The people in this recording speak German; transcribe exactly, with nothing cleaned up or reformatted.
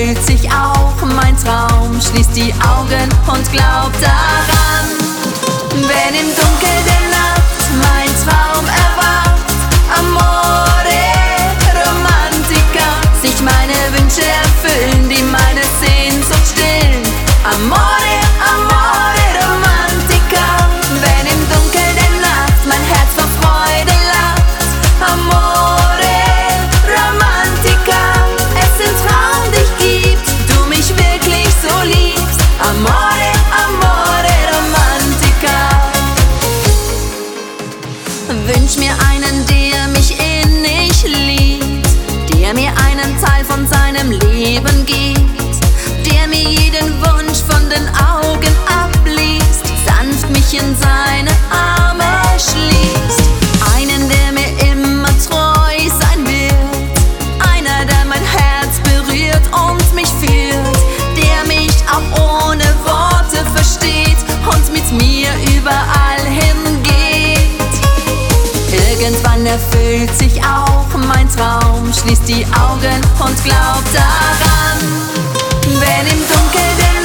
erfüllt sich auch mein Traum. Schließt die Augen und glaubt daran. Wenn im Dunkel der Nacht mein Traum erwacht, Amore Romantica, sich meine Wünsche erfüllen, die meine Sehnsucht stillen. Amore, Amore Romantica. Wenn im Dunkel der Nacht mein Herz vor Freude lacht, Amore Romantica, es im Traum dich gibt, du mich wirklich so liebst. Amore, Amore Romantica. Wünsch mir einen, der mich innig liebt, der mir einen Teil von seinem Leben gibt, der mir jeden Wunsch von den Augen abliest, sanft mich in seine Arme schließt. Einen, der mir immer treu sein wird, einer, der mein Herz berührt und mich führt, der mich auch ohne Worte versteht und mit mir überall hingeht. Irgendwann erfüllt sich auch mein Traum, schließt die Augen und glaubt daran. Wenn im Dunkel der